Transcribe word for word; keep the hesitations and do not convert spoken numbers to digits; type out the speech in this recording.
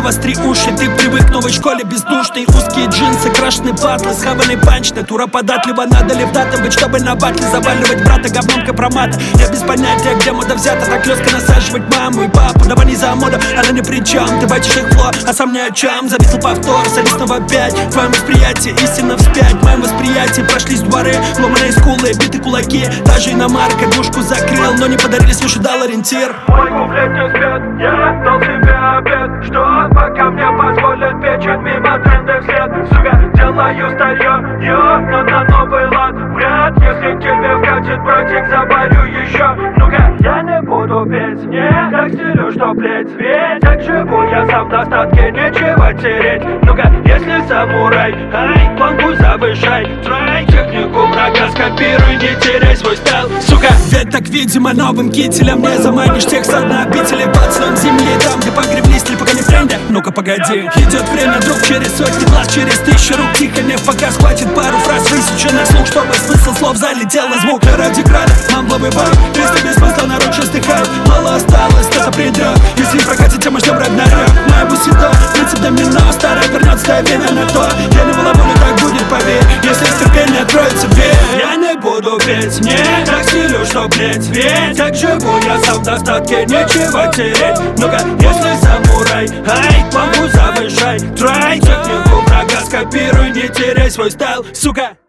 навостри уши. Ты привык к новой школе бездушной. Узкие джинсы, крашеный батлы, схаванный панч. Натура податлива, надо ли в даты быть, чтобы на батле заваливать брата говном компромата. Я без понятия, где мода взята. Так лёстко насаживать маму и папу. Давай не за моду, она ни при чем. Ты бачишь их фло, а сам ни о чем. Зависел повтор, садись снова опять. В твоем восприятии истина вспять. В моем восприятии прошлись дворы, ломаные скулы, биты кулаки. Та же иномарка двушку закрыл, но не подарили, слушай, дал ориентир. Мой куплет не спет, я дал себе обед, что пока мне позволят печать мимо тренда вслед. Сука, делаю старье, я, но на новый лад. Вряд, если тебе вкатит братик, заварю еще. Ну-ка, я не буду петь, не так стилю, что плеть. Ведь так живу я сам в достатке, нечего тереть. Ну-ка, если самурай, ай, планку завышай. Трай, технику врага скопируй, не теряй свой стайл, сука. Ведь так, видимо, новым кителем не заманишь тех со дна обители под слоем земли. Там, где погребли стиль, пока не в тренде. Ну-ка, погоди, идет время, друг, через сотни глаз, через тысячу рук. Тихо, не в показ, хватит пару фраз, высечу на слух, чтобы смысл слов залетел на звук. Ради крана, мамбловый бар, триста без смысла, народ чистый хайп. Мало осталось, кто-то придет, если не прокатит, тема ждем Рагнарёк. Моя бусидо, принцип домино, старая вернется, дай время на то. Я не балаболю, так будет, поверь, если с терпением откроется дверь. Я не буду петь, не так стилю, что плеть. Ведь так живу я сам в достатке, нечего тереть. Ну-ка, если самурай, ай, планку завышай. Трай, технику врага скопируй, не теряй свой стайл, сука.